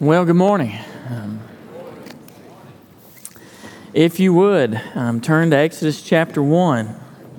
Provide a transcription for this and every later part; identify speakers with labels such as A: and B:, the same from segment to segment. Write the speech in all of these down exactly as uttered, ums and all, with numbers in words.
A: Well, good morning. Um, if you would, um, turn to Exodus chapter one.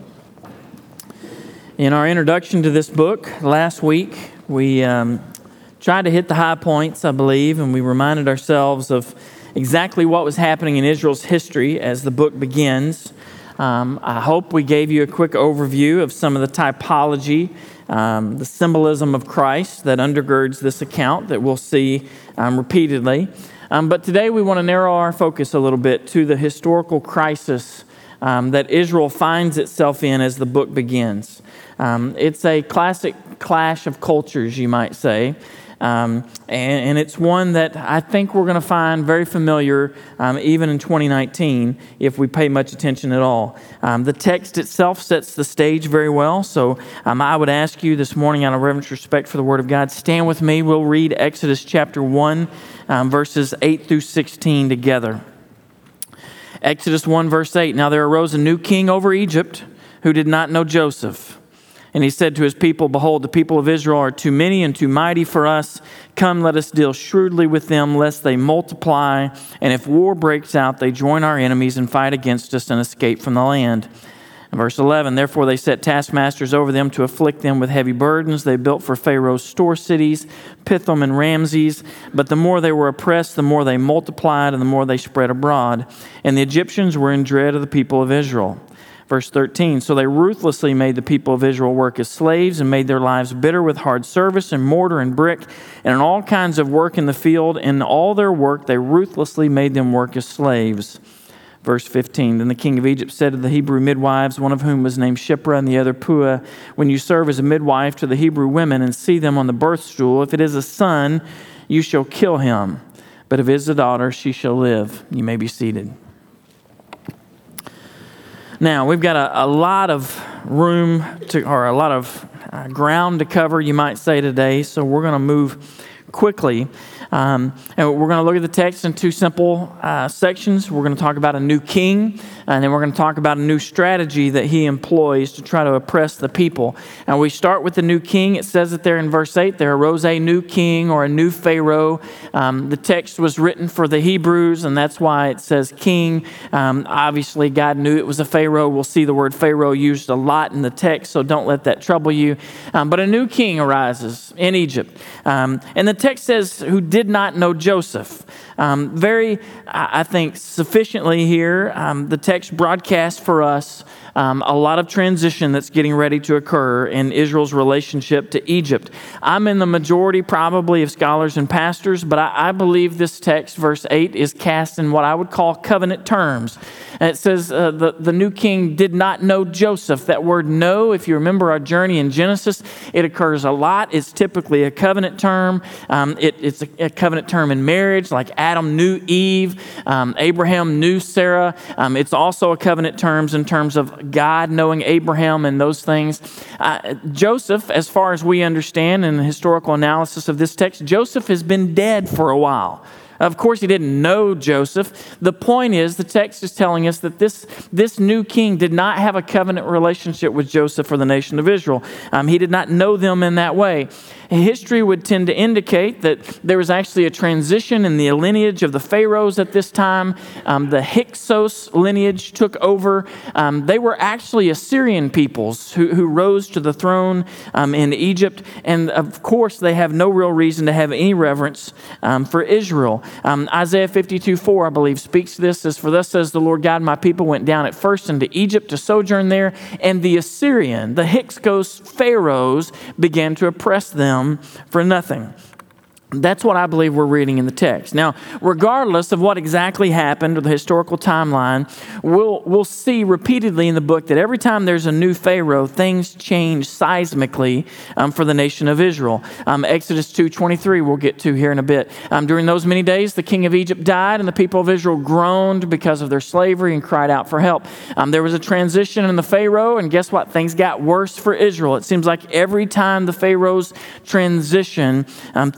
A: In our introduction to this book last week, we um, tried to hit the high points, I believe, and we reminded ourselves of exactly what was happening in Israel's history as the book begins. Um, I hope we gave you a quick overview of some of the typology, um, the symbolism of Christ that undergirds this account that we'll see um, repeatedly. Um, but today we want to narrow our focus a little bit to the historical crisis um, that Israel finds itself in as the book begins. Um, it's a classic clash of cultures, you might say. Um, and, and it's one that I think we're going to find very familiar um, even in twenty nineteen if we pay much attention at all. Um, the text itself sets the stage very well, so um, I would ask you this morning out of reverent respect for the Word of God, stand with me. We'll read Exodus chapter one, um, verses eight through sixteen together. Exodus one, verse eight, "Now there arose a new king over Egypt who did not know Joseph. And he said to his people, Behold, the people of Israel are too many and too mighty for us. Come, let us deal shrewdly with them, lest they multiply. And if war breaks out, they join our enemies and fight against us and escape from the land." And verse eleven, "Therefore they set taskmasters over them to afflict them with heavy burdens. They built for Pharaoh's store cities, Pithom and Ramses. But the more they were oppressed, the more they multiplied and the more they spread abroad. And the Egyptians were in dread of the people of Israel." Verse thirteen, "So they ruthlessly made the people of Israel work as slaves and made their lives bitter with hard service and mortar and brick and in all kinds of work in the field. In all their work, they ruthlessly made them work as slaves." Verse fifteen, "Then the king of Egypt said to the Hebrew midwives, one of whom was named Shiphrah and the other Puah, When you serve as a midwife to the Hebrew women and see them on the birth stool, if it is a son, you shall kill him. But if it is a daughter, she shall live." You may be seated. Now, we've got a, a lot of room to, or a lot of uh, ground to cover, you might say, today. So we're going to move quickly. Um, and we're going to look at the text in two simple uh, sections. We're going to talk about a new king, and then we're going to talk about a new strategy that he employs to try to oppress the people. And we start with the new king. It says it there in verse eight, there arose a new king or a new Pharaoh. Um, the text was written for the Hebrews, and that's why it says king. Um, obviously, God knew it was a Pharaoh. We'll see the word Pharaoh used a lot in the text, so don't let that trouble you. Um, but a new king arises in Egypt. Um, and the text says, who did not know Joseph. Um, very, I think, sufficiently here, um, the text broadcasts for us um, a lot of transition that's getting ready to occur in Israel's relationship to Egypt. I'm in the majority probably of scholars and pastors, but I, I believe this text, verse eight, is cast in what I would call covenant terms. And it says uh, the, the new king did not know Joseph. That word know, if you remember our journey in Genesis, it occurs a lot. It's typically a covenant term. Um, it, it's a, a covenant term in marriage, like Adam knew Eve, um, Abraham knew Sarah. Um, it's also a covenant terms in terms of God knowing Abraham and those things. Uh, Joseph, as far as we understand in the historical analysis of this text, Joseph has been dead for a while. Of course, he didn't know Joseph. The point is, the text is telling us that this, this new king did not have a covenant relationship with Joseph or the nation of Israel. Um, he did not know them in that way. History would tend to indicate that there was actually a transition in the lineage of the pharaohs at this time. Um, the Hyksos lineage took over. Um, they were actually Assyrian peoples who, who rose to the throne um, in Egypt. And of course, they have no real reason to have any reverence um, for Israel. Um, Isaiah fifty-two four, I believe, speaks to this as, "For thus says the Lord God, my people went down at first into Egypt to sojourn there, and the Assyrian, the Hyksos pharaohs, began to oppress them for nothing." That's what I believe we're reading in the text. Now, regardless of what exactly happened or the historical timeline, we'll we'll see repeatedly in the book that every time there's a new Pharaoh, things change seismically um, for the nation of Israel. Um, Exodus two twenty-three we'll get to here in a bit. Um, during those many days, the king of Egypt died, and the people of Israel groaned because of their slavery and cried out for help. Um, there was a transition in the Pharaoh, and guess what? Things got worse for Israel. It seems like every time the Pharaohs transition, um, things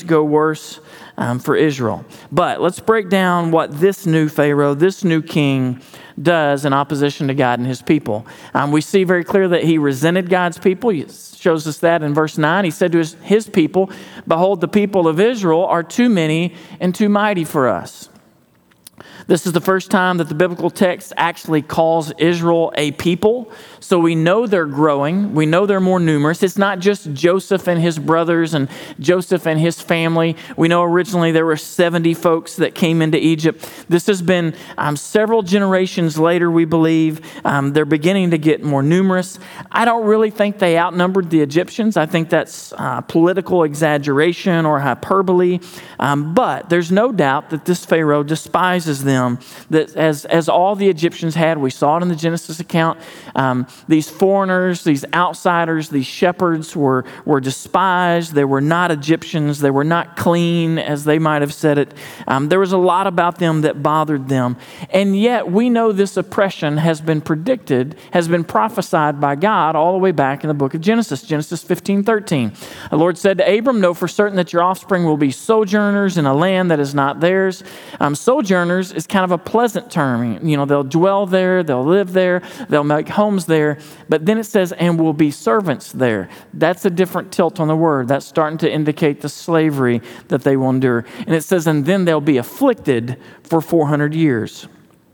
A: go worse um, for Israel. But let's break down what this new Pharaoh, this new king, does in opposition to God and his people. Um, we see very clear that he resented God's people. He shows us that in verse nine. He said to his, his people, "Behold, the people of Israel are too many and too mighty for us." This is the first time that the biblical text actually calls Israel a people. So we know they're growing. We know they're more numerous. It's not just Joseph and his brothers and Joseph and his family. We know originally there were seventy folks that came into Egypt. This has been um, several generations later, we believe. Um, they're beginning to get more numerous. I don't really think they outnumbered the Egyptians. I think that's uh, political exaggeration or hyperbole. Um, but there's no doubt that this Pharaoh despises them. That as, as all the Egyptians had, we saw it in the Genesis account, um, these foreigners, these outsiders, these shepherds were, were despised. They were not Egyptians. They were not clean, as they might have said it. Um, there was a lot about them that bothered them. And yet we know this oppression has been predicted, has been prophesied by God all the way back in the book of Genesis, Genesis fifteen thirteen. The Lord said to Abram, "Know for certain that your offspring will be sojourners in a land that is not theirs." Um, sojourners is kind of a pleasant term. You know, they'll dwell there, they'll live there, they'll make homes there. But then it says, "and will be servants there." That's a different tilt on the word. That's starting to indicate the slavery that they will endure. And it says, "and then they'll be afflicted for four hundred years."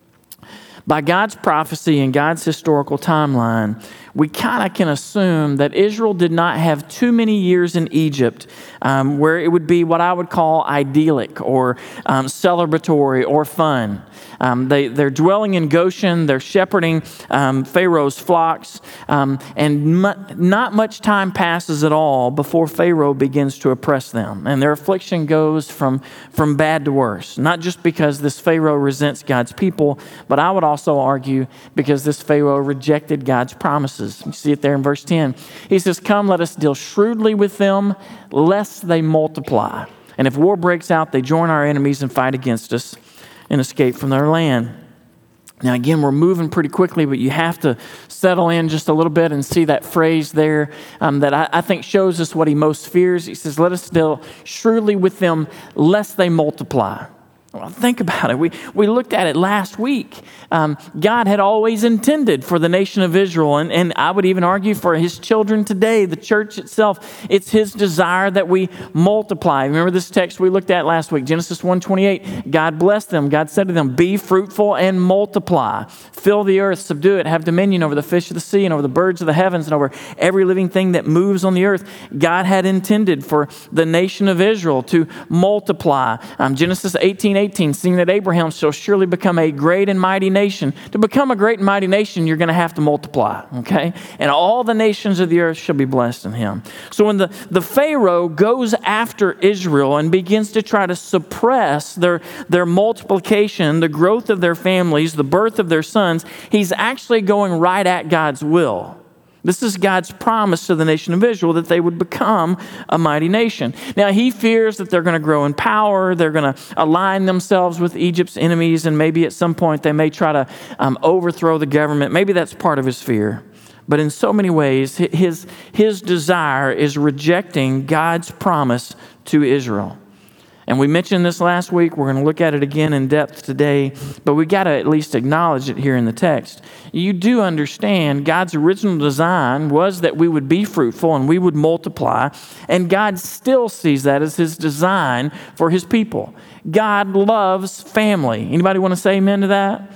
A: By God's prophecy and God's historical timeline, we kind of can assume that Israel did not have too many years in Egypt um, where it would be what I would call idyllic or um, celebratory or fun. Um, they, they're dwelling in Goshen, they're shepherding um, Pharaoh's flocks, um, and mu- not much time passes at all before Pharaoh begins to oppress them. And their affliction goes from, from bad to worse, not just because this Pharaoh resents God's people, but I would also argue because this Pharaoh rejected God's promises. You see it there in verse ten. He says, "Come, let us deal shrewdly with them, lest they multiply. And if war breaks out, they join our enemies and fight against us and escape from their land." Now, again, we're moving pretty quickly, but you have to settle in just a little bit and see that phrase there um, that I, I think shows us what he most fears. He says, "Let us deal shrewdly with them, lest they multiply." Well, think about it. We we looked at it last week. Um, God had always intended for the nation of Israel, and, and I would even argue for his children today, the church itself. It's his desire that we multiply. Remember this text we looked at last week, Genesis one twenty-eight. God blessed them. God said to them, "Be fruitful and multiply. Fill the earth, subdue it, have dominion over the fish of the sea and over the birds of the heavens and over every living thing that moves on the earth." God had intended for the nation of Israel to multiply. Um, Genesis eighteen eighteen, "Seeing that Abraham shall surely become a great and mighty nation." To become a great and mighty nation, you're going to have to multiply, okay? "And all the nations of the earth shall be blessed in him." So when the, the Pharaoh goes after Israel and begins to try to suppress their, their multiplication, the growth of their families, the birth of their sons, he's actually going right at God's will. This is God's promise to the nation of Israel that they would become a mighty nation. Now, he fears that they're going to grow in power. They're going to align themselves with Egypt's enemies, and maybe at some point they may try to um, overthrow the government. Maybe that's part of his fear. But in so many ways, his, his desire is rejecting God's promise to Israel. And we mentioned this last week. We're going to look at it again in depth today, but we got to at least acknowledge it here in the text. You do understand God's original design was that we would be fruitful and we would multiply, and God still sees that as his design for his people. God loves family. Anybody want to say amen to that?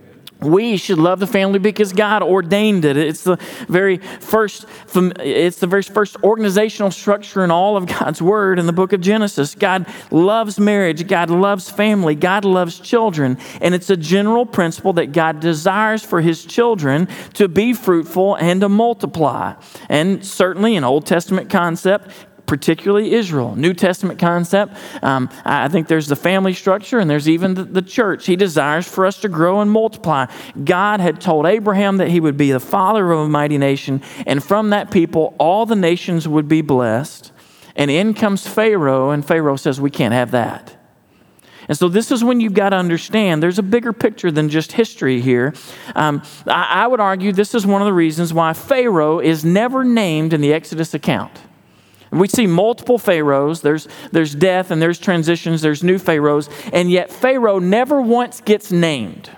A: We should love the family because God ordained it. It's the very first, it's the very first organizational structure in all of God's word in the book of Genesis. God loves marriage. God loves family. God loves children. And it's a general principle that God desires for his children to be fruitful and to multiply. And certainly an Old Testament concept, particularly Israel. New Testament concept. Um, I think there's the family structure and there's even the, the church. He desires for us to grow and multiply. God had told Abraham that he would be the father of a mighty nation, and from that people, all the nations would be blessed. And in comes Pharaoh, and Pharaoh says, we can't have that. And so this is when you've got to understand there's a bigger picture than just history here. Um, I, I would argue this is one of the reasons why Pharaoh is never named in the Exodus account. We see multiple pharaohs. There's, there's death and there's transitions. There's new pharaohs. And yet Pharaoh never once gets named.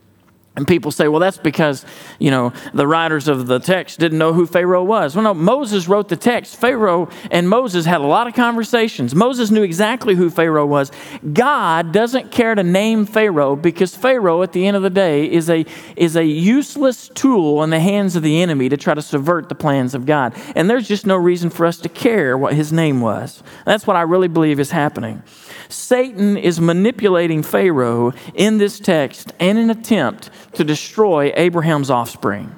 A: And people say, well, that's because, you know, the writers of the text didn't know who Pharaoh was. Well, no, Moses wrote the text. Pharaoh and Moses had a lot of conversations. Moses knew exactly who Pharaoh was. God doesn't care to name Pharaoh because Pharaoh, at the end of the day, is a, is a useless tool in the hands of the enemy to try to subvert the plans of God. And there's just no reason for us to care what his name was. That's what I really believe is happening. Satan is manipulating Pharaoh in this text in an attempt to destroy Abraham's offspring.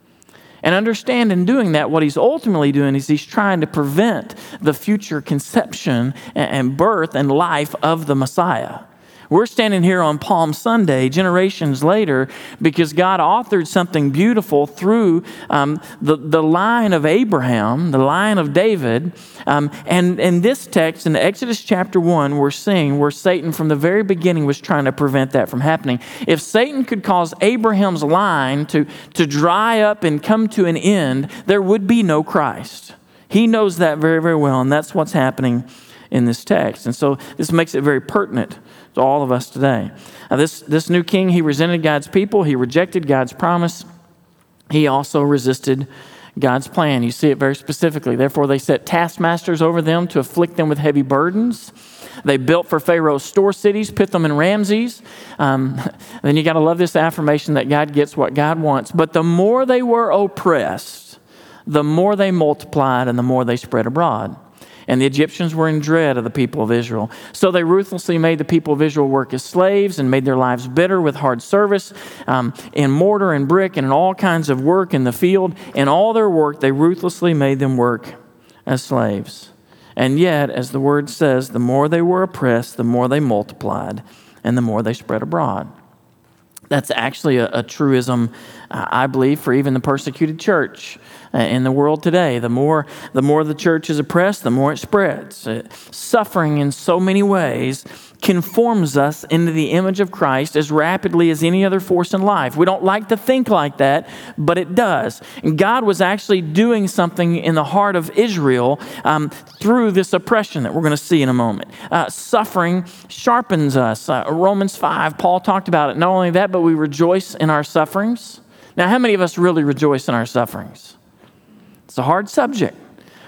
A: And understand in doing that, what he's ultimately doing is he's trying to prevent the future conception and birth and life of the Messiah. We're standing here on Palm Sunday, generations later, because God authored something beautiful through um, the, the line of Abraham, the line of David. Um, and in this text, in Exodus chapter one, we're seeing where Satan from the very beginning was trying to prevent that from happening. If Satan could cause Abraham's line to, to dry up and come to an end, there would be no Christ. He knows that very, very well, and that's what's happening in this text. And so this makes it very pertinent to all of us today. Now this, this new king, he resented God's people. He rejected God's promise. He also resisted God's plan. You see it very specifically. Therefore, they set taskmasters over them to afflict them with heavy burdens. They built for Pharaoh's store cities, Pithom and Ramses. Um, then you got to love this affirmation that God gets what God wants. But the more they were oppressed, the more they multiplied and the more they spread abroad. And the Egyptians were in dread of the people of Israel. So they ruthlessly made the people of Israel work as slaves and made their lives bitter with hard service um, in mortar and brick and in all kinds of work in the field. In all their work, they ruthlessly made them work as slaves. And yet, as the word says, the more they were oppressed, the more they multiplied and the more they spread abroad. That's actually a, a truism, uh, I believe, for even the persecuted church uh, in the world today. The more, the more the church is oppressed, the more it spreads. Uh, suffering in so many ways conforms us into the image of Christ as rapidly as any other force in life. We don't like to think like that, but it does. And God was actually doing something in the heart of Israel um, through this oppression that we're going to see in a moment. Uh, suffering sharpens us. Uh, Romans five, Paul talked about it. Not only that, but we rejoice in our sufferings. Now, how many of us really rejoice in our sufferings? It's a hard subject,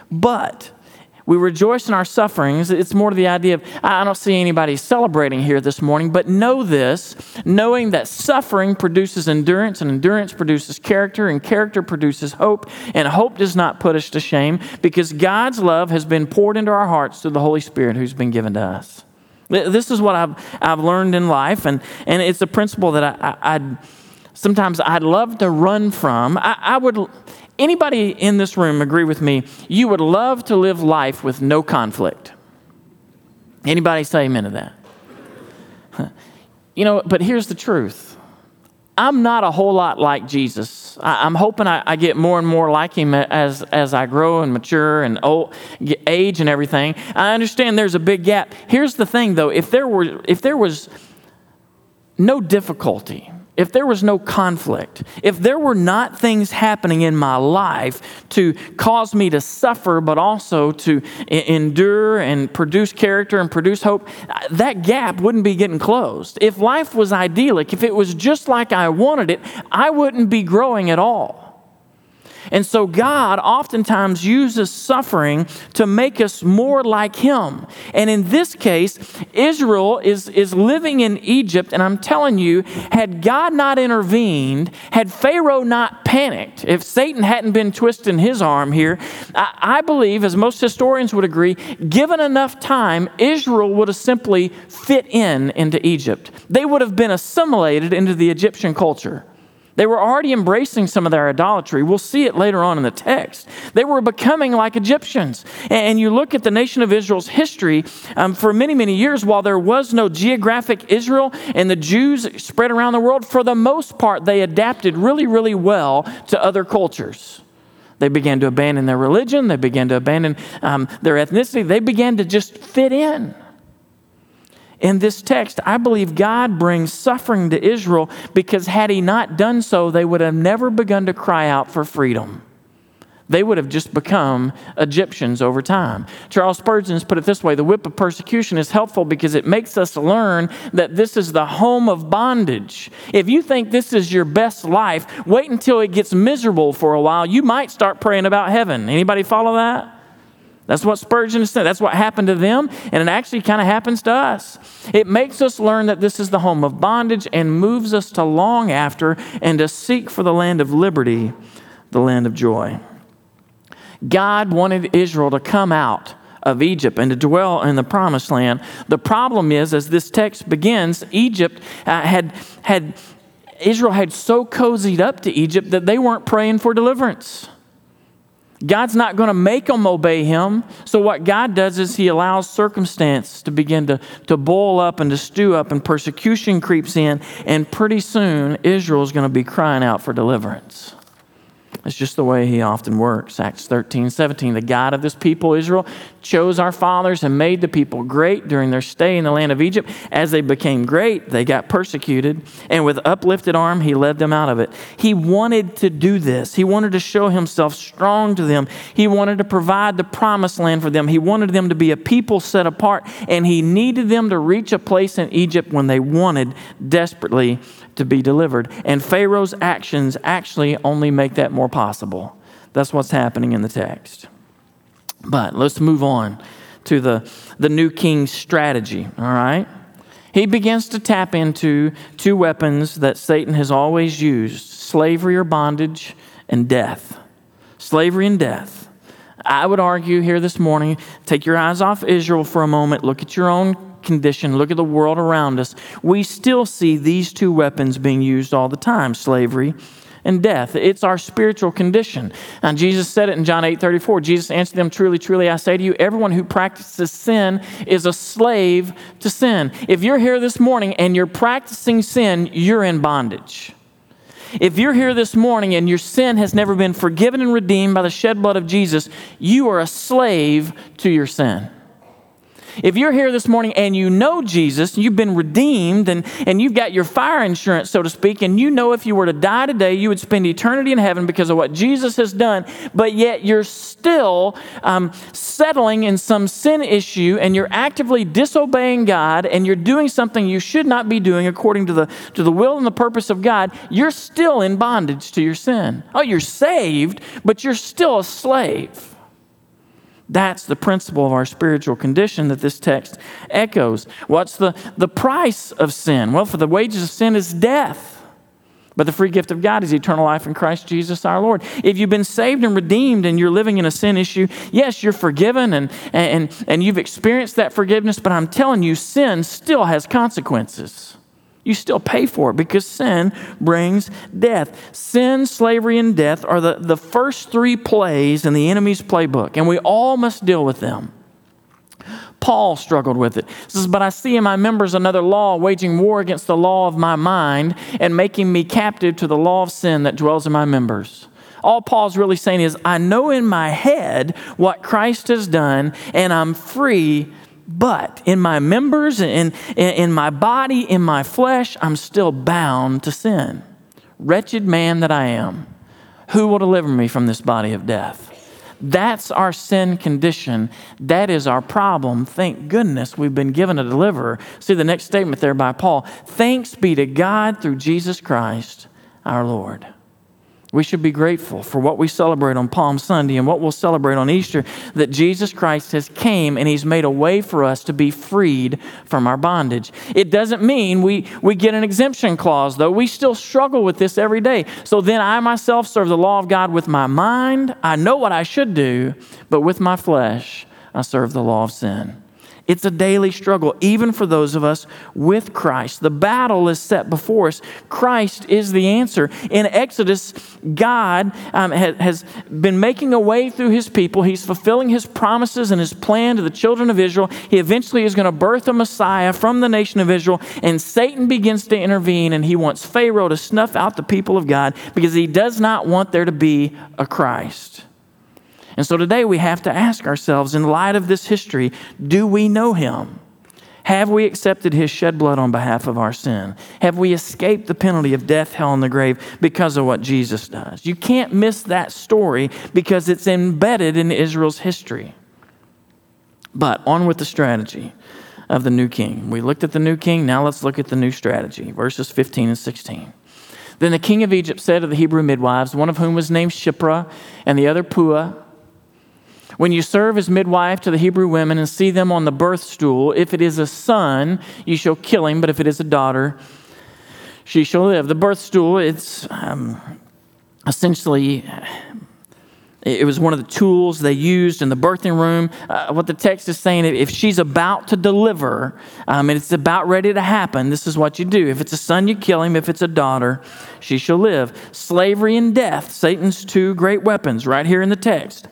A: but we rejoice in our sufferings. It's more to the idea of, I don't see anybody celebrating here this morning, but know this, knowing that suffering produces endurance, and endurance produces character, and character produces hope, and hope does not put us to shame, because God's love has been poured into our hearts through the Holy Spirit who's been given to us. This is what I've I've learned in life, and, and it's a principle that I, I, I'd sometimes I'd love to run from. I, I would... Anybody in this room agree with me? You would love to live life with no conflict. Anybody say amen to that? You know, but here's the truth. I'm not a whole lot like Jesus. I, I'm hoping I, I get more and more like him as, as I grow and mature and old, get age and everything. I understand there's a big gap. Here's the thing, though. If there were, if there was no difficulty, if there was no conflict, if there were not things happening in my life to cause me to suffer, but also to I- endure and produce character and produce hope, that gap wouldn't be getting closed. If life was idyllic, if it was just like I wanted it, I wouldn't be growing at all. And so God oftentimes uses suffering to make us more like him. And in this case, Israel is, is living in Egypt. And I'm telling you, had God not intervened, had Pharaoh not panicked, if Satan hadn't been twisting his arm here, I, I believe, as most historians would agree, given enough time, Israel would have simply fit in into Egypt. They would have been assimilated into the Egyptian culture. They were already embracing some of their idolatry. We'll see it later on in the text. They were becoming like Egyptians. And you look at the nation of Israel's history, um, for many, many years, while there was no geographic Israel and the Jews spread around the world, for the most part, they adapted really, really well to other cultures. They began to abandon their religion. They began to abandon um, their ethnicity. They began to just fit in. In this text, I believe God brings suffering to Israel because had he not done so, they would have never begun to cry out for freedom. They would have just become Egyptians over time. Charles Spurgeon put it this way: the whip of persecution is helpful because it makes us learn that this is the home of bondage. If you think this is your best life, wait until it gets miserable for a while. You might start praying about heaven. Anybody follow that? That's what Spurgeon said. That's what happened to them, and it actually kind of happens to us. It makes us learn that this is the home of bondage and moves us to long after and to seek for the land of liberty, the land of joy. God wanted Israel to come out of Egypt and to dwell in the promised land. The problem is, as this text begins, Egypt uh, had had Israel had so cozied up to Egypt that they weren't praying for deliverance. God's not going to make them obey him. So what God does is he allows circumstance to begin to, to boil up and to stew up, and persecution creeps in, and pretty soon Israel is going to be crying out for deliverance. It's just the way he often works. Acts thirteen, seventeen, the God of this people, Israel, chose our fathers and made the people great during their stay in the land of Egypt. As they became great, they got persecuted, and with uplifted arm, he led them out of it. He wanted to do this. He wanted to show himself strong to them. He wanted to provide the promised land for them. He wanted them to be a people set apart, and he needed them to reach a place in Egypt when they wanted desperately to be delivered. And Pharaoh's actions actually only make that more possible. That's what's happening in the text. But let's move on to the, the new king's strategy, all right? He begins to tap into two weapons that Satan has always used: slavery or bondage, and death. Slavery and death. I would argue here this morning, take your eyes off Israel for a moment, look at your own condition, look at the world around us. We still see these two weapons being used all the time: slavery and death. It's our spiritual condition. And Jesus said it in John eight thirty-four. Jesus answered them, "Truly, truly, I say to you, everyone who practices sin is a slave to sin." If you're here this morning and you're practicing sin, you're in bondage. If you're here this morning and your sin has never been forgiven and redeemed by the shed blood of Jesus, you are a slave to your sin. If you're here this morning and you know Jesus, you've been redeemed, and, and you've got your fire insurance, so to speak, and you know if you were to die today, you would spend eternity in heaven because of what Jesus has done, but yet you're still um, settling in some sin issue, and you're actively disobeying God, and you're doing something you should not be doing according to the, to the will and the purpose of God, you're still in bondage to your sin. Oh, you're saved, but you're still a slave. That's the principle of our spiritual condition that this text echoes. What's the, the price of sin? Well, for the wages of sin is death, but the free gift of God is eternal life in Christ Jesus our Lord. If you've been saved and redeemed and you're living in a sin issue, yes, you're forgiven and, and, and you've experienced that forgiveness, but I'm telling you, sin still has consequences. You still pay for it because sin brings death. Sin, slavery, and death are the, the first three plays in the enemy's playbook, and we all must deal with them. Paul struggled with it. He says, "But I see in my members another law, waging war against the law of my mind and making me captive to the law of sin that dwells in my members." All Paul's really saying is, I know in my head what Christ has done, and I'm free. But in my members, in, in, in my body, in my flesh, I'm still bound to sin. Wretched man that I am, who will deliver me from this body of death? That's our sin condition. That is our problem. Thank goodness we've been given a deliverer. See the next statement there by Paul. Thanks be to God through Jesus Christ our Lord. We should be grateful for what we celebrate on Palm Sunday and what we'll celebrate on Easter, that Jesus Christ has came and he's made a way for us to be freed from our bondage. It doesn't mean we, we get an exemption clause, though. We still struggle with this every day. So then I myself serve the law of God with my mind. I know what I should do, but with my flesh, I serve the law of sin. It's a daily struggle, even for those of us with Christ. The battle is set before us. Christ is the answer. In Exodus, God um, ha- has been making a way through his people. He's fulfilling his promises and his plan to the children of Israel. He eventually is going to birth a Messiah from the nation of Israel, and Satan begins to intervene, and he wants Pharaoh to snuff out the people of God because he does not want there to be a Christ. And so today we have to ask ourselves, in light of this history, do we know him? Have we accepted his shed blood on behalf of our sin? Have we escaped the penalty of death, hell, and the grave because of what Jesus does? You can't miss that story because it's embedded in Israel's history. But on with the strategy of the new king. We looked at the new king. Now let's look at the new strategy. Verses fifteen and sixteen. Then the king of Egypt said to the Hebrew midwives, one of whom was named Shiphrah and the other Puah, when you serve as midwife to the Hebrew women and see them on the birth stool, if it is a son, you shall kill him, but if it is a daughter, she shall live. The birth stool, it's um, essentially, it was one of the tools they used in the birthing room. Uh, what the text is saying, if she's about to deliver um, and it's about ready to happen, this is what you do. If it's a son, you kill him. If it's a daughter, she shall live. Slavery and death, Satan's two great weapons, right here in the text.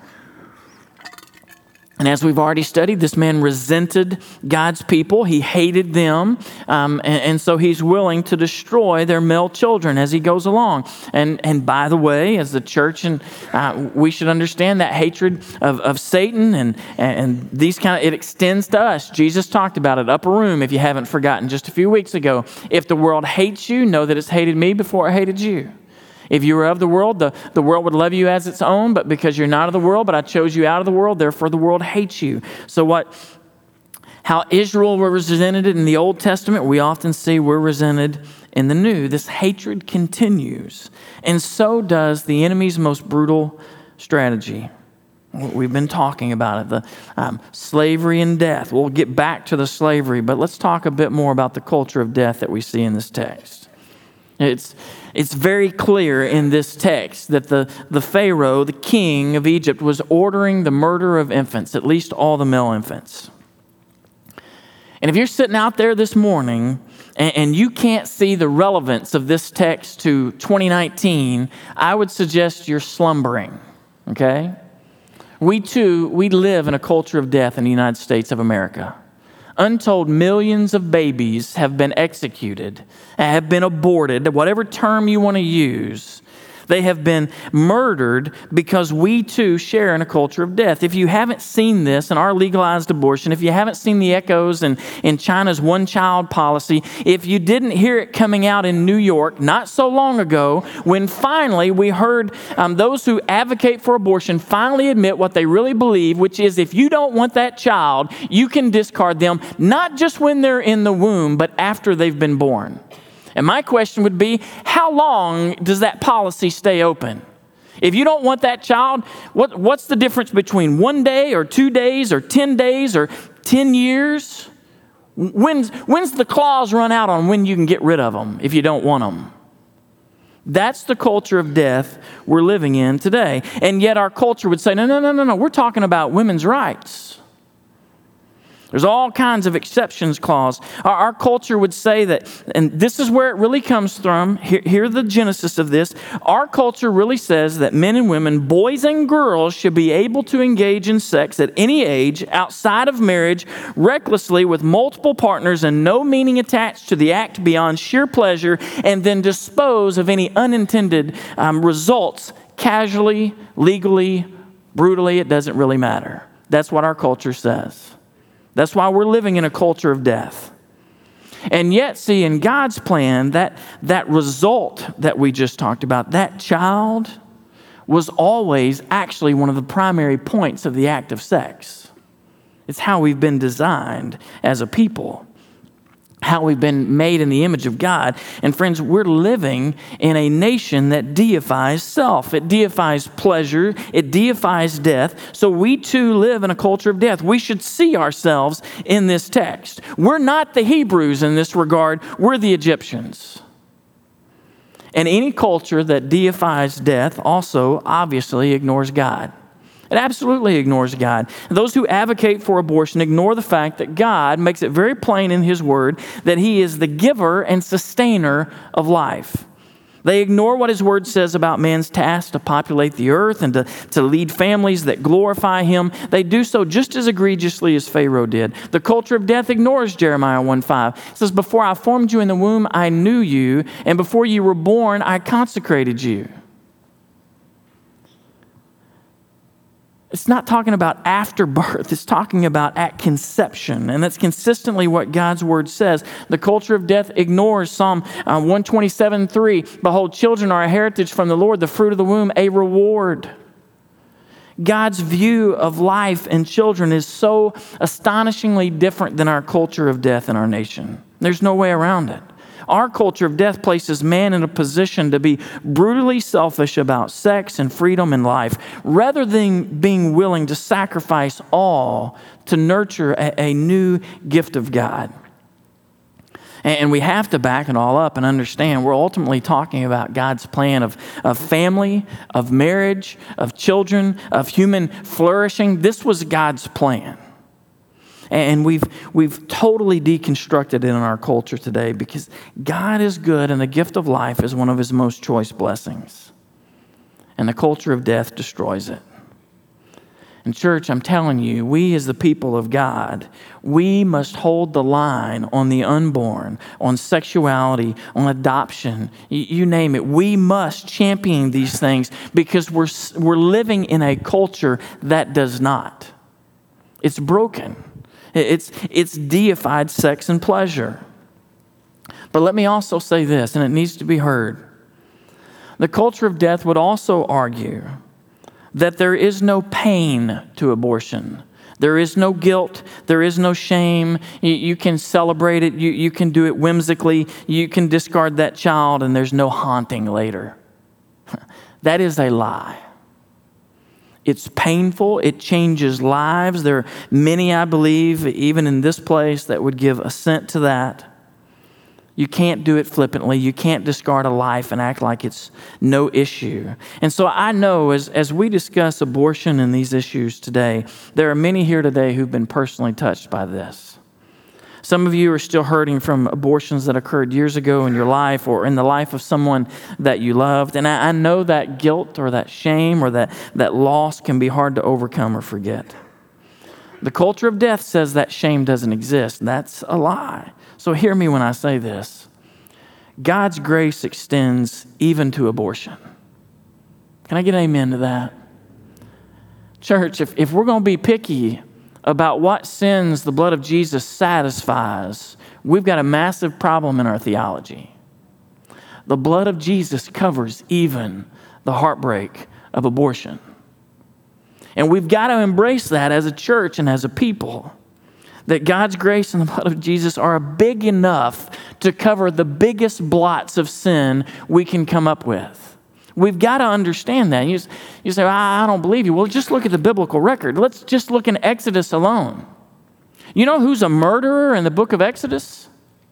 A: And as we've already studied, this man resented God's people. He hated them. Um, and, and so he's willing to destroy their male children as he goes along. And and by the way, as the church, and uh, we should understand that hatred of, of Satan and, and these kind of, it extends to us. Jesus talked about it, upper room, if you haven't forgotten, just a few weeks ago. If the world hates you, know that it's hated me before it hated you. If you were of the world, the, the world would love you as its own, but because you're not of the world, but I chose you out of the world, therefore the world hates you. So what, how Israel were resented in the Old Testament, we often see we're resented in the New. This hatred continues, and so does the enemy's most brutal strategy. We've been talking about it, the um, slavery and death. We'll get back to the slavery, but let's talk a bit more about the culture of death that we see in this text. It's It's very clear in this text that the, the Pharaoh, the king of Egypt, was ordering the murder of infants, at least all the male infants. And if you're sitting out there this morning and, and you can't see the relevance of this text to twenty nineteen, I would suggest you're slumbering, okay? We too, we live in a culture of death in the United States of America. Untold millions of babies have been executed, have been aborted, whatever term you want to use. They have been murdered because we too share in a culture of death. If you haven't seen this in our legalized abortion, if you haven't seen the echoes in, in China's one-child policy, if you didn't hear it coming out in New York not so long ago, when finally we heard um, those who advocate for abortion finally admit what they really believe, which is if you don't want that child, you can discard them, not just when they're in the womb, but after they've been born. And my question would be, how long does that policy stay open? If you don't want that child, what, what's the difference between one day or two days or ten days or ten years? When's, when's the clause run out on when you can get rid of them if you don't want them? That's the culture of death we're living in today. And yet our culture would say, no, no, no, no, no, we're talking about women's rights. There's all kinds of exceptions clause. Our, our culture would say that, and this is where it really comes from. Here, here's the genesis of this. Our culture really says that men and women, boys and girls, should be able to engage in sex at any age outside of marriage, recklessly with multiple partners and no meaning attached to the act beyond sheer pleasure, and then dispose of any unintended um, results casually, legally, brutally. It doesn't really matter. That's what our culture says. That's why we're living in a culture of death. And yet, see, in God's plan, that, that result that we just talked about, that child was always actually one of the primary points of the act of sex. It's how we've been designed as a people, how we've been made in the image of God. And friends, we're living in a nation that deifies self. It deifies pleasure. It deifies death. So we too live in a culture of death. We should see ourselves in this text. We're not the Hebrews in this regard. We're the Egyptians. And any culture that deifies death also obviously ignores God. It absolutely ignors God. Those who advocate for abortion ignore the fact that God makes it very plain in His Word that He is the giver and sustainer of life. They ignore what His Word says about man's task to populate the earth and to, to lead families that glorify Him. They do so just as egregiously as Pharaoh did. The culture of death ignores Jeremiah one five. It says, before I formed you in the womb, I knew you, and before you were born, I consecrated you. It's not talking about after birth. It's talking about at conception. And that's consistently what God's word says. The culture of death ignores Psalm uh, one twenty-seven three. Behold, children are a heritage from the Lord, the fruit of the womb, a reward. God's view of life and children is so astonishingly different than our culture of death in our nation. There's no way around it. Our culture of death places man in a position to be brutally selfish about sex and freedom and life, rather than being willing to sacrifice all to nurture a, a new gift of God. And we have to back it all up and understand we're ultimately talking about God's plan of, of family, of marriage, of children, of human flourishing. This was God's plan. And we've we've totally deconstructed it in our culture today because God is good and the gift of life is one of his most choice blessings. And the culture of death destroys it. And church, I'm telling you, we as the people of God, we must hold the line on the unborn, on sexuality, on adoption, you, you name it. We must champion these things because we're we're living in a culture that does not. It's broken. It's, it's deified sex and pleasure. But let me also say this, and it needs to be heard. The culture of death would also argue that there is no pain to abortion. There is no guilt. There is no shame. You, you can celebrate it. You, you can do it whimsically. You can discard that child, and there's no haunting later. That is a lie. It's painful. It changes lives. There are many, I believe, even in this place, that would give assent to that. You can't do it flippantly. You can't discard a life and act like it's no issue. And so I know as, as we discuss abortion and these issues today, there are many here today who've been personally touched by this. Some of you are still hurting from abortions that occurred years ago in your life or in the life of someone that you loved. And I, I know that guilt or that shame or that, that loss can be hard to overcome or forget. The culture of death says that shame doesn't exist. That's a lie. So hear me when I say this. God's grace extends even to abortion. Can I get an amen to that? Church, if, if we're going to be picky about what sins the blood of Jesus satisfies, we've got a massive problem in our theology. The blood of Jesus covers even the heartbreak of abortion. And we've got to embrace that as a church and as a people, that God's grace and the blood of Jesus are big enough to cover the biggest blots of sin we can come up with. We've got to understand that. You, you say, I, I don't believe you. Well, just look at the biblical record. Let's just look in Exodus alone. You know who's a murderer in the book of Exodus?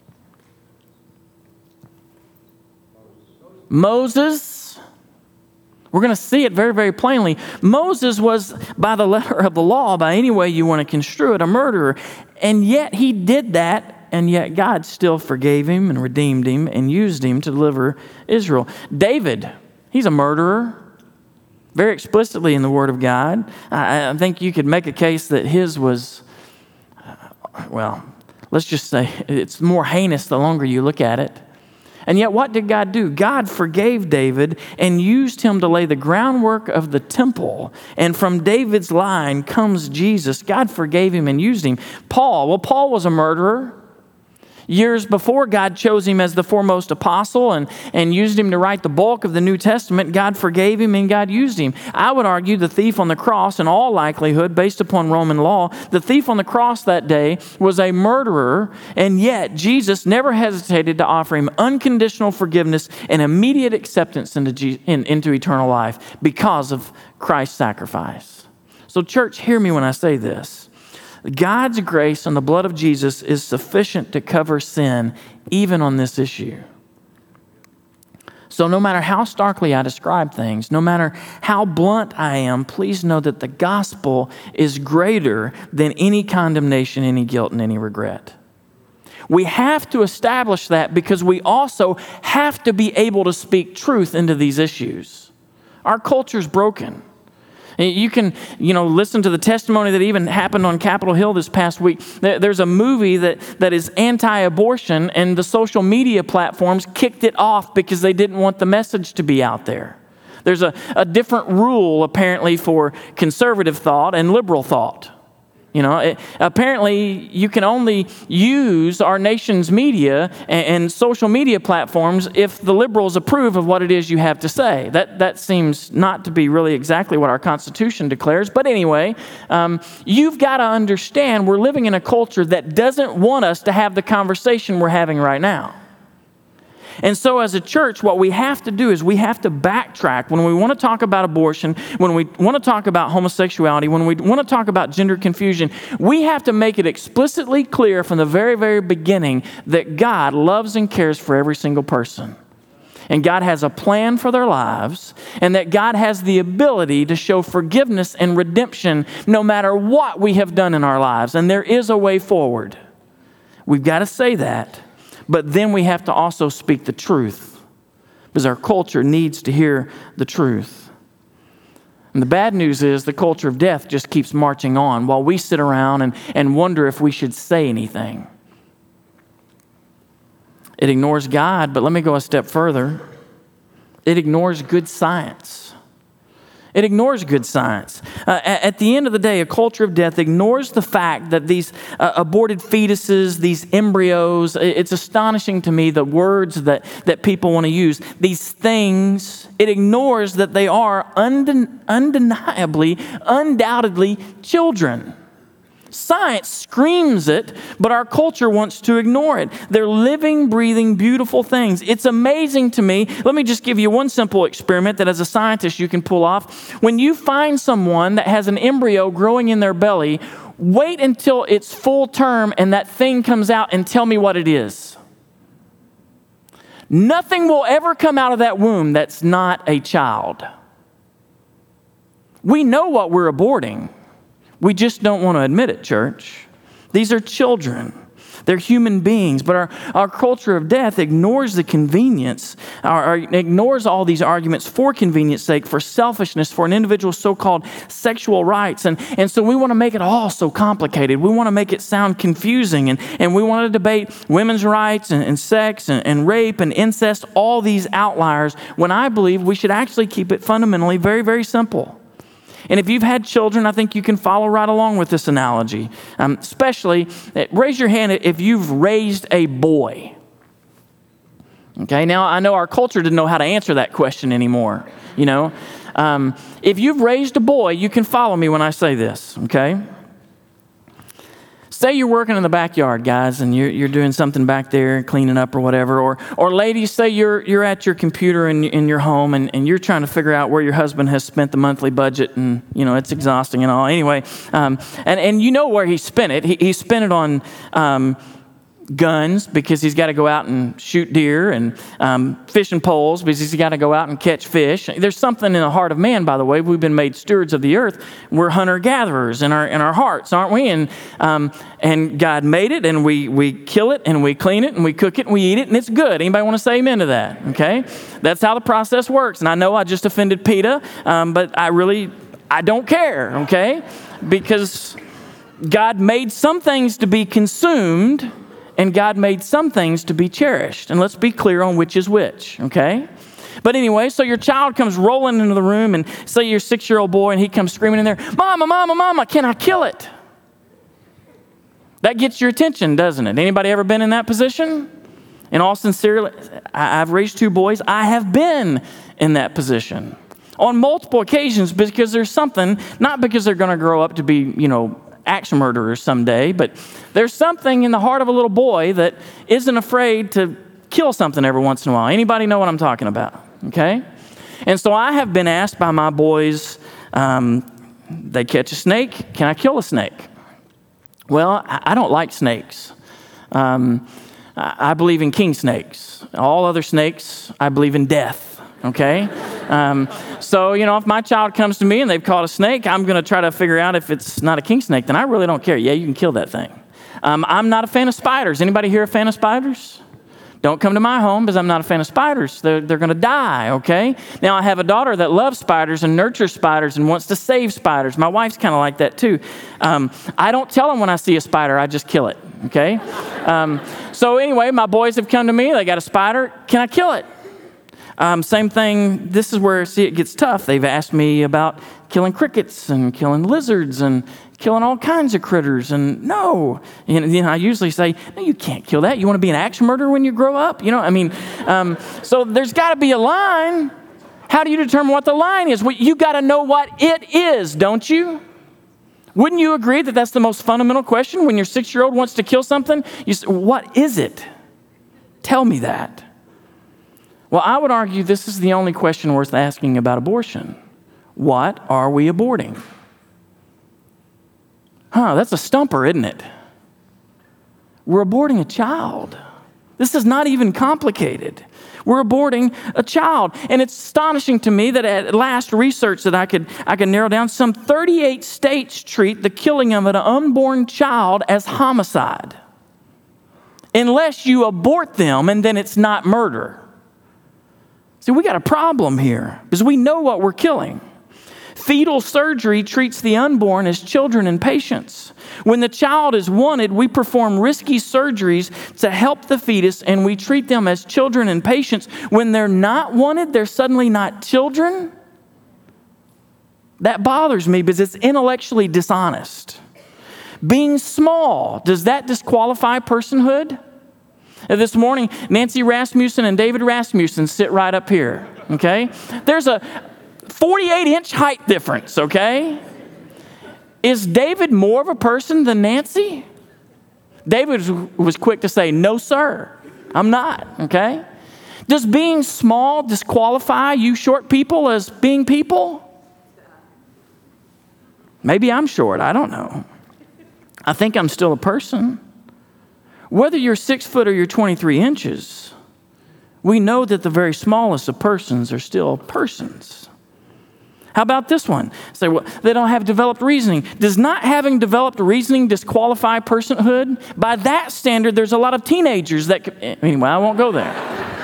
A: Moses. We're going to see it very, very plainly. Moses was, by the letter of the law, by any way you want to construe it, a murderer. And yet he did that, and yet God still forgave him and redeemed him and used him to deliver Israel. David, he's a murderer, very explicitly in the Word of God. I, I think you could make a case that his was, uh, well, let's just say it's more heinous the longer you look at it. And yet what did God do? God forgave David and used him to lay the groundwork of the temple. And from David's line comes Jesus. God forgave him and used him. Paul, well, Paul was a murderer. Years before, God chose him as the foremost apostle and, and used him to write the bulk of the New Testament. God forgave him and God used him. I would argue the thief on the cross, in all likelihood, based upon Roman law, the thief on the cross that day was a murderer, and yet Jesus never hesitated to offer him unconditional forgiveness and immediate acceptance into, G- in, into eternal life because of Christ's sacrifice. So church, hear me when I say this. God's grace and the blood of Jesus is sufficient to cover sin, even on this issue. So no matter how starkly I describe things, no matter how blunt I am, please know that the gospel is greater than any condemnation, any guilt, and any regret. We have to establish that because we also have to be able to speak truth into these issues. Our culture's broken. You can, you know, listen to the testimony that even happened on Capitol Hill this past week. There's a movie that, that is anti-abortion, and the social media platforms kicked it off because they didn't want the message to be out there. There's a, a different rule, apparently, for conservative thought and liberal thought. You know, it, apparently you can only use our nation's media and, and social media platforms if the liberals approve of what it is you have to say. That that seems not to be really exactly what our Constitution declares. But anyway, um, you've got to understand we're living in a culture that doesn't want us to have the conversation we're having right now. And so as a church, what we have to do is we have to backtrack when we want to talk about abortion, when we want to talk about homosexuality, when we want to talk about gender confusion. We have to make it explicitly clear from the very, very beginning that God loves and cares for every single person. And God has a plan for their lives, and that God has the ability to show forgiveness and redemption no matter what we have done in our lives. And there is a way forward. We've got to say that. But then we have to also speak the truth, because our culture needs to hear the truth. And the bad news is the culture of death just keeps marching on while we sit around and, and wonder if we should say anything. It ignores God, but let me go a step further. It ignores good science. It ignores good science. Uh, at the end of the day, a culture of death ignores the fact that these uh, aborted fetuses, these embryos, it's astonishing to me the words that, that people want to use. These things, it ignores that they are unden- undeniably, undoubtedly children. Science screams it, but our culture wants to ignore it. They're living, breathing, beautiful things. It's amazing to me. Let me just give you one simple experiment that as a scientist you can pull off. When you find someone that has an embryo growing in their belly, wait until it's full term and that thing comes out and tell me what it is. Nothing will ever come out of that womb that's not a child. We know what we're aborting. We just don't want to admit it, church. These are children. They're human beings. But our, our culture of death ignores the convenience, or, or ignores all these arguments for convenience sake, for selfishness, for an individual's so-called sexual rights. And, and so we want to make it all so complicated. We want to make it sound confusing. And, and we want to debate women's rights and, and sex and, and rape and incest, all these outliers, when I believe we should actually keep it fundamentally very, very simple. And if you've had children, I think you can follow right along with this analogy. Um, especially, raise your hand if you've raised a boy. Okay, now I know our culture didn't know how to answer that question anymore. You know, um, if you've raised a boy, you can follow me when I say this, okay? Say you're working in the backyard, guys, and you're, you're doing something back there, cleaning up or whatever. Or, or ladies, say you're you're at your computer in, in your home and, and you're trying to figure out where your husband has spent the monthly budget, and, you know, it's exhausting and all. Anyway, um, and, and you know where he spent it. He, he spent it on um, guns because he's got to go out and shoot deer, and um, fishing poles because he's got to go out and catch fish. There's something in the heart of man, by the way. We've been made stewards of the earth. We're hunter-gatherers in our in our hearts, aren't we? And um, and God made it, and we we kill it, and we clean it, and we cook it, and we eat it, and it's good. Anybody want to say amen to that? Okay, that's how the process works. And I know I just offended PETA, um, but I really I don't care. Okay, because God made some things to be consumed, and God made some things to be cherished. And let's be clear on which is which, okay? But anyway, so your child comes rolling into the room, and say you're a six-year-old boy, and he comes screaming in there, "Mama, mama, mama, can I kill it?" That gets your attention, doesn't it? Anybody ever been in that position? In all sincerity, I've raised two boys. I have been in that position on multiple occasions, because there's something, not because they're going to grow up to be, you know, axe murderers someday, but there's something in the heart of a little boy that isn't afraid to kill something every once in a while. Anybody know what I'm talking about? Okay? And so I have been asked by my boys, um, they catch a snake, can I kill a snake? Well, I don't like snakes. Um, I believe in king snakes. All other snakes, I believe in death. Okay? Um, so, you know, if my child comes to me and they've caught a snake, I'm going to try to figure out if it's not a king snake, then I really don't care. Yeah, you can kill that thing. Um, I'm not a fan of spiders. Anybody here a fan of spiders? Don't come to my home because I'm not a fan of spiders. They're, they're going to die, okay? Now, I have a daughter that loves spiders and nurtures spiders and wants to save spiders. My wife's kind of like that too. Um, I don't tell them when I see a spider, I just kill it, okay? Um, so anyway, my boys have come to me. They got a spider. Can I kill it? Um, same thing, this is where, see, it gets tough. They've asked me about killing crickets and killing lizards and killing all kinds of critters, and no. And, you know, I usually say, no, you can't kill that. You want to be an axe murderer when you grow up? You know, I mean, um, so there's got to be a line. How do you determine what the line is? Well, you got to know what it is, don't you? Wouldn't you agree that that's the most fundamental question? When your six-year-old wants to kill something, you say, what is it? Tell me that. Well, I would argue this is the only question worth asking about abortion. What are we aborting? Huh, that's a stumper, isn't it? We're aborting a child. This is not even complicated. We're aborting a child. And it's astonishing to me that at last research that I could, I could narrow down, some thirty-eight states treat the killing of an unborn child as homicide, unless you abort them and then it's not murder. See, we got a problem here because we know what we're killing. Fetal surgery treats the unborn as children and patients. When the child is wanted, we perform risky surgeries to help the fetus, and we treat them as children and patients. When they're not wanted, they're suddenly not children. That bothers me because it's intellectually dishonest. Being small, does that disqualify personhood? This morning, Nancy Rasmussen and David Rasmussen sit right up here, okay? There's a forty-eight inch height difference, okay? Is David more of a person than Nancy? David was quick to say, no, sir, I'm not, okay? Does being small disqualify you short people as being people? Maybe I'm short, I don't know. I think I'm still a person. Whether you're six foot or you're twenty-three inches, we know that the very smallest of persons are still persons. How about this one? Say, well, they don't have developed reasoning. Does not having developed reasoning disqualify personhood? By that standard, there's a lot of teenagers that could, anyway, I won't go there.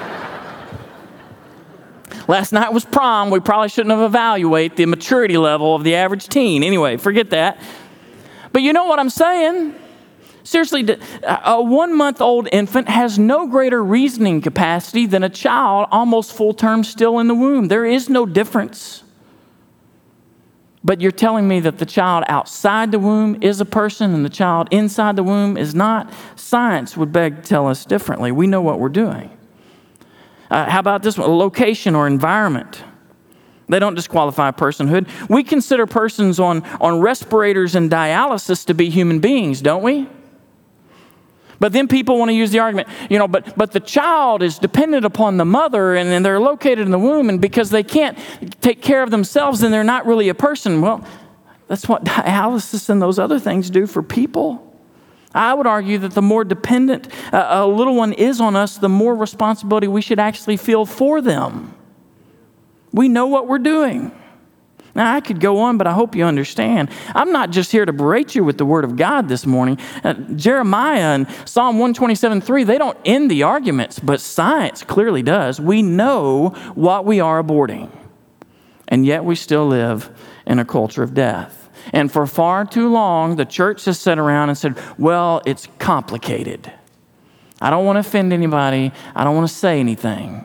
A: Last night was prom. We probably shouldn't have evaluated the maturity level of the average teen. Anyway, forget that. But you know what I'm saying? Seriously, a one-month-old infant has no greater reasoning capacity than a child almost full term still in the womb. There is no difference. But you're telling me that the child outside the womb is a person and the child inside the womb is not? Science would beg to tell us differently. We know what we're doing. Uh, how about this one? Location or environment. They don't disqualify personhood. We consider persons on, on respirators and dialysis to be human beings, don't we? But then people want to use the argument, you know, but but the child is dependent upon the mother and, and they're located in the womb, and because they can't take care of themselves, then they're not really a person. Well, that's what dialysis and those other things do for people. I would argue that the more dependent uh, a little one is on us, the more responsibility we should actually feel for them. We know what we're doing. Now, I could go on, but I hope you understand. I'm not just here to berate you with the Word of God this morning. Uh, Jeremiah and Psalm one twenty-seven three, they don't end the arguments, but science clearly does. We know what we are aborting, and yet we still live in a culture of death. And for far too long, the church has sat around and said, well, it's complicated. I don't want to offend anybody. I don't want to say anything.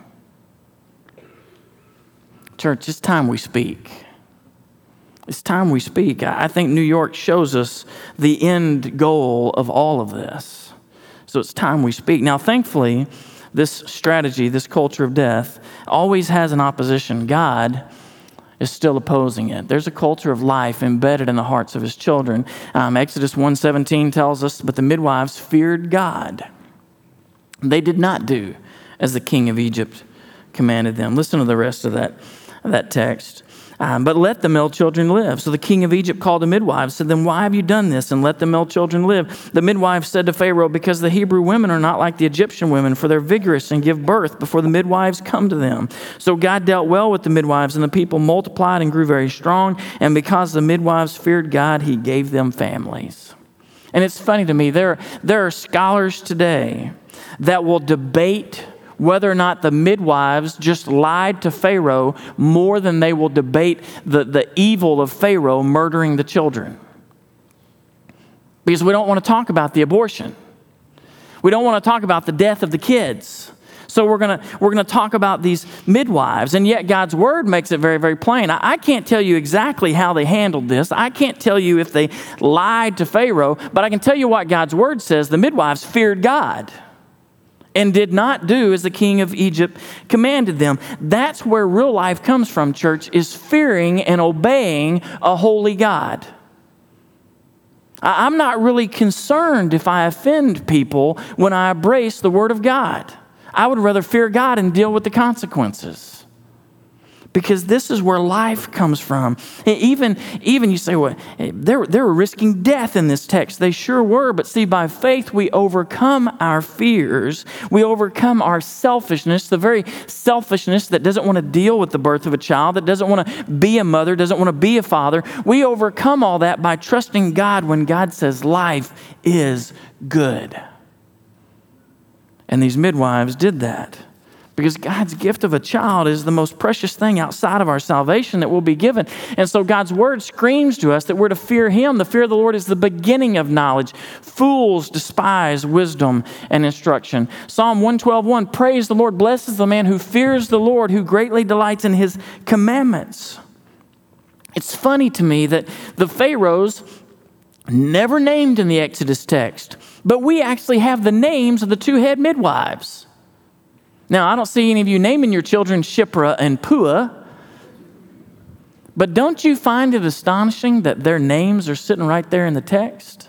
A: Church, it's time we speak. It's time we speak. I think New York shows us the end goal of all of this. So it's time we speak. Now, thankfully, this strategy, this culture of death, always has an opposition. God is still opposing it. There's a culture of life embedded in the hearts of his children. Um, Exodus one seventeen tells us, but the midwives feared God. They did not do as the king of Egypt commanded them. Listen to the rest of that, of that text. Um, but let the male children live. So the king of Egypt called the midwives, said, then why have you done this? And let the male children live. The midwives said to Pharaoh, because the Hebrew women are not like the Egyptian women, for they're vigorous and give birth before the midwives come to them. So God dealt well with the midwives, and the people multiplied and grew very strong. And because the midwives feared God, he gave them families. And it's funny to me, there, there are scholars today that will debate whether or not the midwives just lied to Pharaoh more than they will debate the, the evil of Pharaoh murdering the children. Because we don't want to talk about the abortion. We don't want to talk about the death of the kids. So we're gonna we're gonna talk about these midwives, and yet God's word makes it very, very plain. I, I can't tell you exactly how they handled this. I can't tell you if they lied to Pharaoh, but I can tell you what God's word says. The midwives feared God and did not do as the king of Egypt commanded them. That's where real life comes from, church, is fearing and obeying a holy God. I'm not really concerned if I offend people when I embrace the word of God. I would rather fear God and deal with the consequences. Because this is where life comes from. Even, even you say, well, they were, they were risking death in this text. They sure were. But see, by faith, we overcome our fears. We overcome our selfishness, the very selfishness that doesn't want to deal with the birth of a child, that doesn't want to be a mother, doesn't want to be a father. We overcome all that by trusting God when God says life is good. And these midwives did that. Because God's gift of a child is the most precious thing outside of our salvation that will be given. And so God's word screams to us that we're to fear him. The fear of the Lord is the beginning of knowledge. Fools despise wisdom and instruction. Psalm one twelve one, praise the Lord, blesses the man who fears the Lord, who greatly delights in his commandments. It's funny to me that the Pharaohs never named in the Exodus text, but we actually have the names of the two head midwives. Now, I don't see any of you naming your children Shiphrah and Puah, but don't you find it astonishing that their names are sitting right there in the text?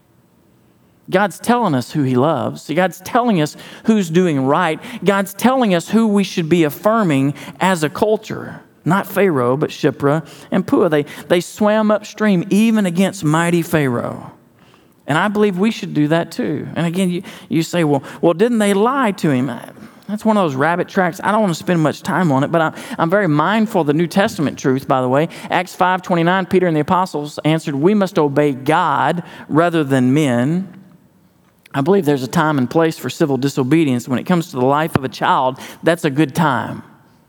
A: God's telling us who he loves. God's telling us who's doing right. God's telling us who we should be affirming as a culture. Not Pharaoh, but Shiphrah and Puah. They, they swam upstream even against mighty Pharaoh. And I believe we should do that too. And again, you, you say, well, well, didn't they lie to him? That's one of those rabbit tracks. I don't want to spend much time on it, but I'm, I'm very mindful of the New Testament truth, by the way. Acts five twenty-nine, Peter and the apostles answered, we must obey God rather than men. I believe there's a time and place for civil disobedience. When it comes to the life of a child, that's a good time.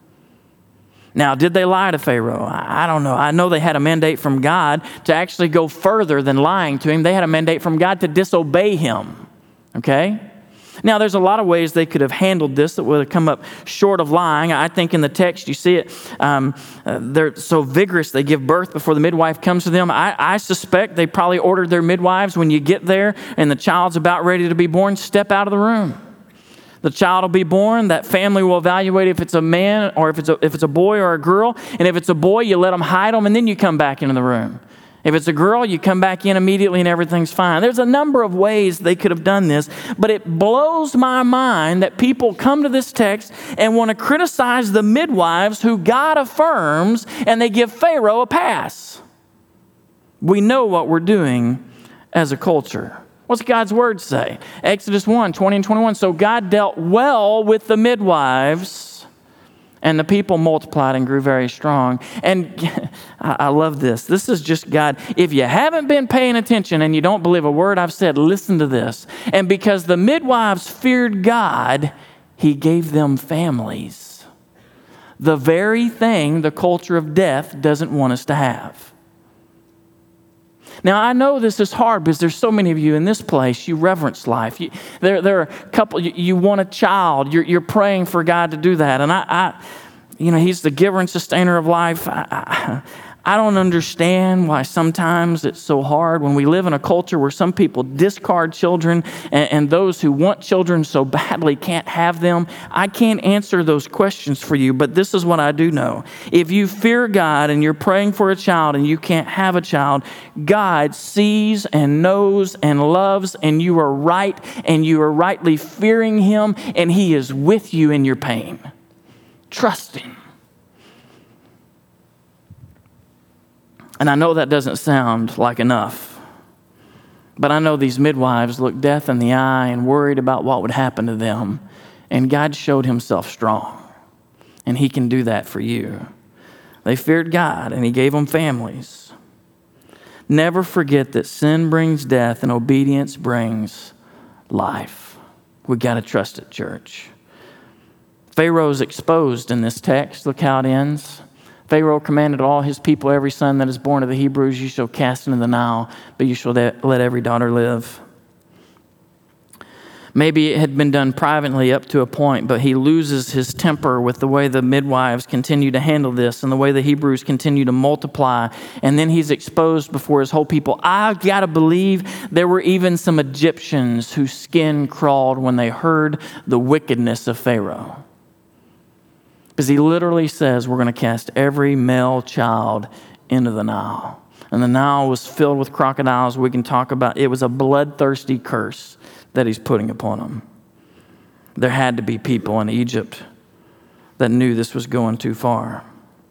A: Now, did they lie to Pharaoh? I don't know. I know they had a mandate from God to actually go further than lying to him. They had a mandate from God to disobey him, okay? Now, there's a lot of ways they could have handled this that would have come up short of lying. I think in the text you see it, um, uh, they're so vigorous they give birth before the midwife comes to them. I, I suspect they probably ordered their midwives, when you get there and the child's about ready to be born, step out of the room. The child will be born. That family will evaluate if it's a man or if it's a, if it's a boy or a girl. And if it's a boy, you let them hide them and then you come back into the room. If it's a girl, you come back in immediately and everything's fine. There's a number of ways they could have done this, but it blows my mind that people come to this text and want to criticize the midwives who God affirms, and they give Pharaoh a pass. We know what we're doing as a culture. What's God's word say? Exodus one, twenty and twenty-one. So God dealt well with the midwives, and the people multiplied and grew very strong. And I love this. This is just God. If you haven't been paying attention and you don't believe a word I've said, listen to this. And because the midwives feared God, he gave them families. The very thing the culture of death doesn't want us to have. Now, I know this is hard because there's so many of you in this place, you reverence life. You, there, there are a couple, you, you want a child. You're, you're praying for God to do that. And I, I, you know, he's the giver and sustainer of life. I, I, I don't understand why sometimes it's so hard when we live in a culture where some people discard children and, and those who want children so badly can't have them. I can't answer those questions for you, but this is what I do know. If you fear God and you're praying for a child and you can't have a child, God sees and knows and loves, and you are right, and you are rightly fearing him, and he is with you in your pain. Trust him. And I know that doesn't sound like enough, but I know these midwives looked death in the eye and worried about what would happen to them. And God showed himself strong, and he can do that for you. They feared God, and he gave them families. Never forget that sin brings death and obedience brings life. We got to trust it, church. Pharaoh's exposed in this text. Look how it ends. Pharaoh commanded all his people, every son that is born of the Hebrews, you shall cast into the Nile, but you shall let every daughter live. Maybe it had been done privately up to a point, but he loses his temper with the way the midwives continue to handle this and the way the Hebrews continue to multiply. And then he's exposed before his whole people. I got to believe there were even some Egyptians whose skin crawled when they heard the wickedness of Pharaoh. Because he literally says, we're going to cast every male child into the Nile. And the Nile was filled with crocodiles. We can talk about it was a bloodthirsty curse that he's putting upon them. There had to be people in Egypt that knew this was going too far.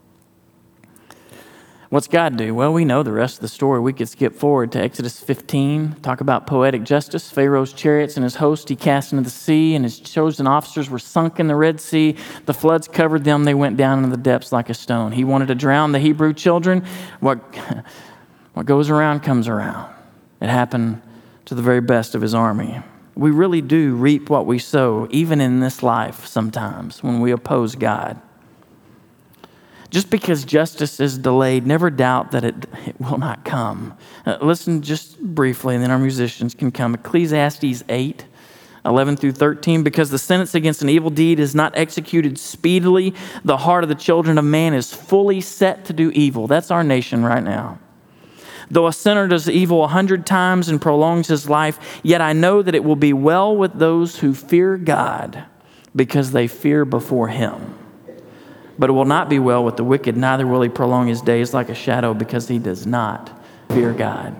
A: What's God do? Well, we know the rest of the story. We could skip forward to Exodus fifteen, talk about poetic justice. Pharaoh's chariots and his host he cast into the sea, and his chosen officers were sunk in the Red Sea. The floods covered them. They went down into the depths like a stone. He wanted to drown the Hebrew children. What, what goes around comes around. It happened to the very best of his army. We really do reap what we sow, even in this life sometimes when we oppose God. Just because justice is delayed, never doubt that it, it will not come. Uh, listen just briefly, and then our musicians can come. Ecclesiastes eight, eleven through thirteen, because the sentence against an evil deed is not executed speedily, the heart of the children of man is fully set to do evil. That's our nation right now. Though a sinner does evil a hundred times and prolongs his life, yet I know that it will be well with those who fear God, because they fear before him. But it will not be well with the wicked, neither will he prolong his days like a shadow, because he does not fear God.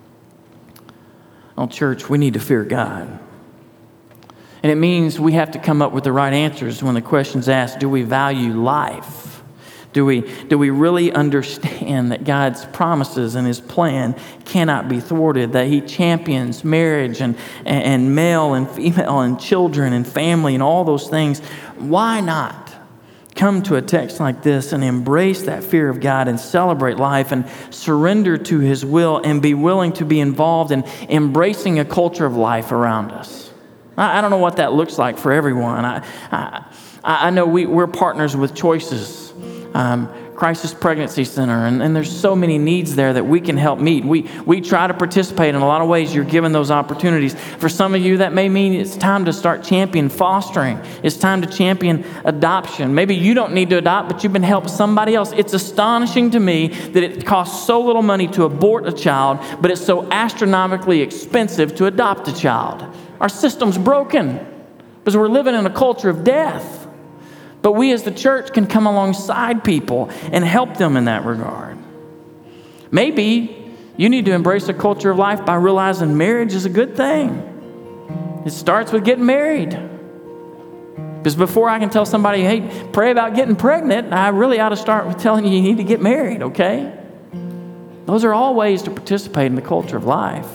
A: Oh, church, we need to fear God. And it means we have to come up with the right answers when the question's asked, do we value life? Do we, do we really understand that God's promises and his plan cannot be thwarted, that he champions marriage and, and male and female and children and family and all those things? Why not come to a text like this and embrace that fear of God and celebrate life and surrender to his will and be willing to be involved in embracing a culture of life around us? I, I don't know what that looks like for everyone. I, I, I know we, we're partners with Choices. Um, Crisis Pregnancy Center, and, and there's so many needs there that we can help meet. We we try to participate in a lot of ways. You're given those opportunities. For some of you, that may mean it's time to start championing fostering. It's time to champion adoption. Maybe you don't need to adopt, but you've been helping somebody else. It's astonishing to me that it costs so little money to abort a child, but it's so astronomically expensive to adopt a child. Our system's broken because we're living in a culture of death. But we as the church can come alongside people and help them in that regard. Maybe you need to embrace a culture of life by realizing marriage is a good thing. It starts with getting married. Because before I can tell somebody, hey, pray about getting pregnant, I really ought to start with telling you you need to get married, okay? Those are all ways to participate in the culture of life.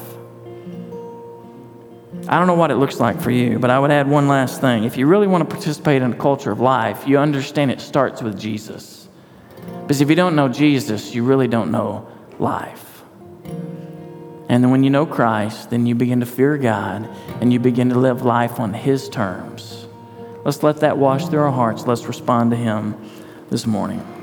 A: I don't know what it looks like for you, but I would add one last thing. If you really want to participate in the culture of life, you understand it starts with Jesus. Because if you don't know Jesus, you really don't know life. And then when you know Christ, then you begin to fear God and you begin to live life on his terms. Let's let that wash through our hearts. Let's respond to him this morning.